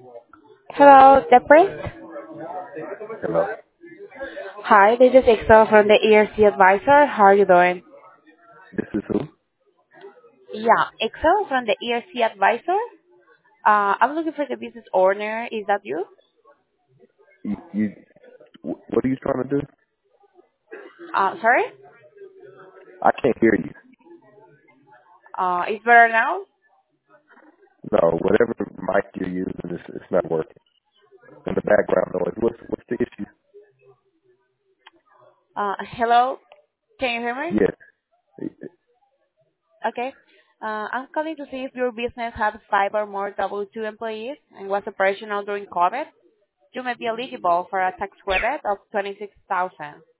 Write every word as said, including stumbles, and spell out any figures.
Hello, the priest. Hello. Hi, this is Excel from the E R C Advisor. How are you doing? This is who? Yeah, Excel from the E R C Advisor. Uh, I'm looking for the business owner. Is that you? You, you wh- what are you trying to do? Uh, sorry? I can't hear you. Uh, it's better now? No, whatever mic you're using, it's, it's not working. In the background noise. What's what's the issue? Uh, hello? Can you hear me? Yes. Okay. Uh, I'm calling to see if your business has five or more W two employees and was operational during COVID. You may be eligible for a tax credit of twenty-six thousand dollars.